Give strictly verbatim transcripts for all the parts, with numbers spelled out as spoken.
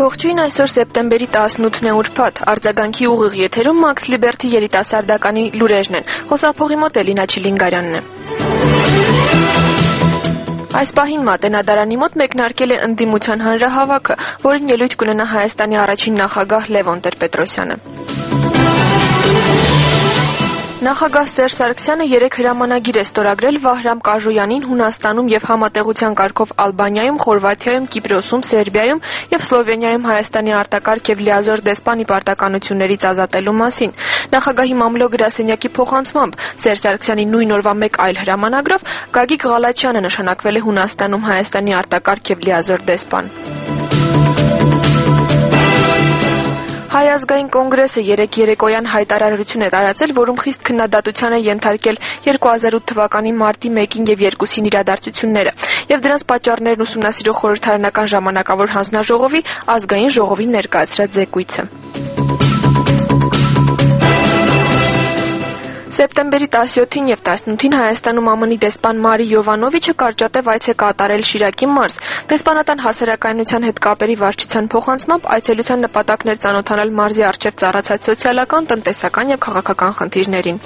Ողջույն, այսօր սեպտեմբերի տասնութն է ուրբաթ, արձագանքի ուղիղ եթերում Max Liberty երիտասարդականի լուրերն են, խոսափողի մոտ Էլինա Չիլինգարյանն է։ Այս պահին Մատենադարանի մոտ մեկնարկել է ընդդիմության հանրահավաքը, որին ելույթ կունենա Հայաստանի առաջին նախագահ Լևոն Տեր-Պետրոսյանը։ Նախագահ Սերժ Սարգսյանը երեկ հրամանագիր է ստորագրել Վահրամ Կաժոյանին Հունաստանում եւ համատեղության կարգով Ալբանիայում, Խորվաթիայում, Կիպրոսում, Սերբիայում եւ Սլովենիայում Հայաստանի արտակարգ եւ լիազոր դեսպանի պարտականություններից ազատելու մասին։ Նախագահի մամլո գրասենյակի փոխանցմամբ Սերժ Սարգսյանի նույն օրվա մեկ այլ հրամանագրով Գագիկ Ղալաչյանը նշանակվել է Հունաստանում Հայաստանի արտակարգ եւ լիազոր դեսպան։ Հայ ազգային կոնգրեսը երեկ երեկոյան հայտարարություն է տարածել, որում խիստ քննադատության է ենթարկել երկու հազար ութ թվականի մարտի մեկին եւ երկուսին իրադարձությունները եւ դրանց պատճառներն ուսումնասիրող խորհրդարանական ժամանակավոր հանձնաժողովի ազգային ժողովին ներկայացրած զեկույցը։ Սեպտեմբերի տասնյոթին եւ տասնութին Հայաստանում Է Մ Ն-ի դեսպան Մարի Յովանովիչը կարճատև այց է կատարել Շիրակի մարզ։ Դեսպանատան հասարակայնության հետ կապերի վարչության փոխանցմամբ այցելության նպատակն էր ծանոթանալ մարզի առջև ծառացած սոցիալական, տնտեսական եւ քաղաքական խնդիրներին։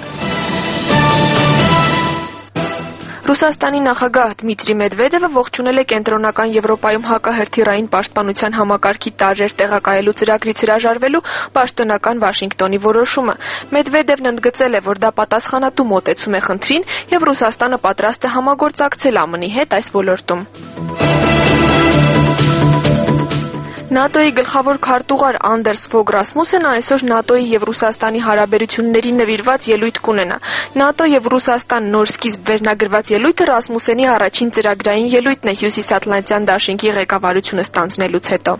Ռուսաստանի նախագահ Դմիտրի Մեդվեդևը ողջունել է կենտրոնական Եվրոպայում հակահրթիռային պաշտպանության համակարգի տարրեր տեղակայելու ծրագրից հրաժարվելու պաշտոնական Վաշինգտոնի որոշումը։ Մեդվեդևն ընդգծել է, որ դա պատասխանատու մոտեցում է խնդրին եւ Ռուսաստանը պատրաստ է համագործակցել Է Մ Ն-ի հետ այս ոլորտում։ ՆԱՏՕ-ի գլխավոր քարտուղար Անդերս Ֆոգ Ռասմուսենը այսօր ՆԱՏՕ-ի եւ Ռուսաստանի հարաբերությունների նվիրված ելույթ կունենա։ ՆԱՏՕ եւ Ռուսաստան նոր սկիզբ վերնագրված ելույթը Ռասմուսենի առաջին ծրագրային ելույթն է Հյուսիսատլանտյան դաշինքի ղեկավարությունը ստանձնելուց հետո։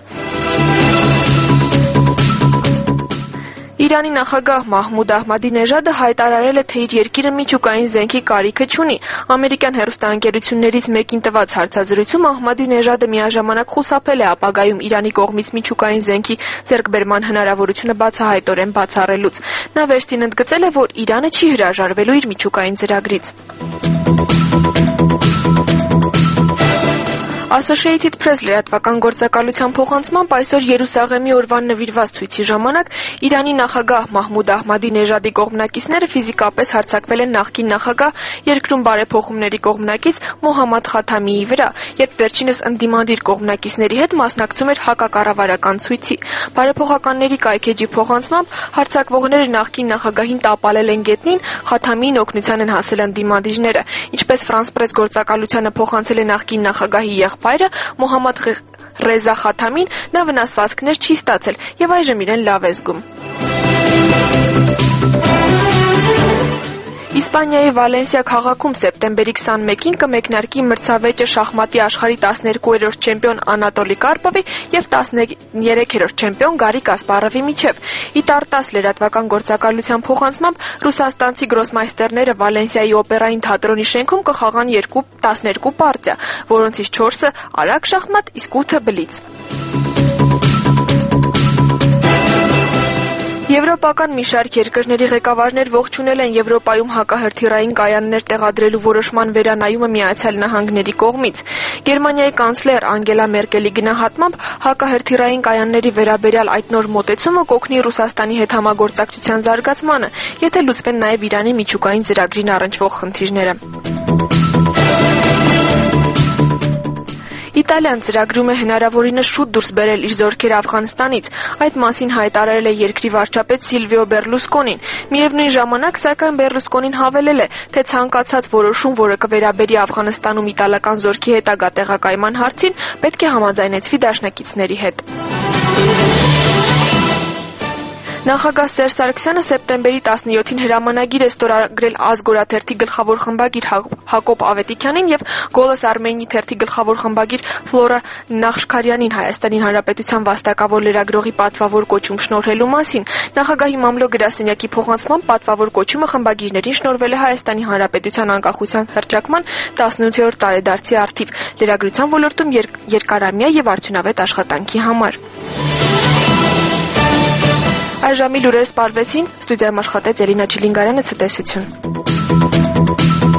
Իրանի նախագահ Մահմուդ Ահմադինեժադը հայտարարել է, թե իր երկիրը միջուկային զենքի կարիքը չունի։ Ամերիկյան հեռուստաընկերություններից մեկին տված հարցազրույցում Ահմադինեժադը միաժամանակ խուսափել է ապագայում Իրանի կողմից միջուկային զենքի ձեռքբերման հնարավորությունը բացահայտորեն բացառելուց։ Նա վերստին ընդգծել է, որ Իրանը չի հրաժարվելու իր միջուկային ծրագրից։ Associated Press լրատվական գործակալության փոխանցմամբ այսօր Երուսաղեմի օրվան նվիրված ցույցի ժամանակ Իրանի նախագահ Մահմուդ Ահմադինեժադի կողմնակիցները ֆիզիկապես հարձակվել են նախկին նախագահ երկրում բարեփոխումների կողմնակից Մոհամմադ Խաթամիի վրա, երբ վերջինս ընդդիմադիր կողմնակիցների հետ մասնակցում էր հակակառավարական ցույցի։ Բարեփոխականների կայքեջի փոխանցմամբ հարձակվողները նախկին նախագահին տապալել են գետնին, Խաթամիին օգնության են հասել ընդդիմադիրները։ Ինչպես France Press գործակալությանը փոխանցել է նախկին նախագահի եղբայրը Մոհամմադ Ռեզա Խաթամին, նա վնասվածքներ չի ստացել եւ այժմ իրեն լավ է զգում։ Իսպանիայի Վալենսիա քաղաքում սեպտեմբերի քսանմեկին կմեկնարկի մրցավեճը շախմատի աշխարհի տասներկուերորդ չեմպիոն Անատոլի Կարպովի եւ տասներեքերորդ չեմպիոն Գարի Կասպարովի միջև։ Իտարտաս լրատվական գործակալության փոխանցմամբ ռուսաստանցի գրոսմայստերները Վալենսիայի օպերային թատրոնի շենքում կխաղան տասներկու պարտիա, որոնցից չորսը արագ շախմատ, իսկ ութը բլից։ Եվրոպական մի շարք երկրների ղեկավարներ ողջունել են Եվրոպայում հակահրթիռային կայաններ տեղադրելու որոշման վերանայումը Միացյալ Նահանգների կողմից։ Գերմանիայի կանցլեր Անգելա Մերկելի գնահատմամբ հակահրթիռային կայանների վերաբերյալ այդ նոր մոտեցումը կօգնի Ռուսաստանի հետ համագործակցության զարգացմանը, եթե լուծվեն նաև Իրանի միջուկային ծրագրին առնչվող խնդիրները։ Իտալիան ծրագրում է հնարավորինս շուտ դուրս բերել իր զորքերը Աֆղանստանից։ Այդ մասին հայտարարել է երկրի վարչապետ Սիլվիո Բերլուսկոնին։ Միևնույն ժամանակ, սակայն Բերլուսկոնին հավելել է, թե ցանկացած որոշում, որը կվերաբերի Աֆղանստանում իտալական զորքի հետագա տեղակայման հարցին, պետք է համաձայնեցվի դաշնակիցների հետ։ Նախագահ Սերժ Սարգսյանը սեպտեմբերի տասնյոթին հրամանագիր է ստորագրել Ազգ օրաթերթի գլխավոր խմբագիր Հակոբ Ավետիքյանին եւ Գոլոս Արմենիի թերթի գլխավոր խմբագիր Ֆլորա Նախշքարյանին Հայաստանի Հանրապետության վաստակավոր լրագրողի պատվավոր կոչում շնորհելու մասին։ Նախագահի մամլո գրասենյակի փոխանցմամբ պատվավոր կոչումը խմբագիրներին շնորհվել է Հայաստանի Հանրապետության անկախության հռչակման տասնութերորդ տարեդարձի առթիվ լրագրության ոլորտում երկարամյա եւ արդյունավետ աշխատանքի համար։ Այժմի լուրերը սպառվեցին, ստուդիայում աշխատեց Էլինա Չիլինգարյանը, ցտեսություն։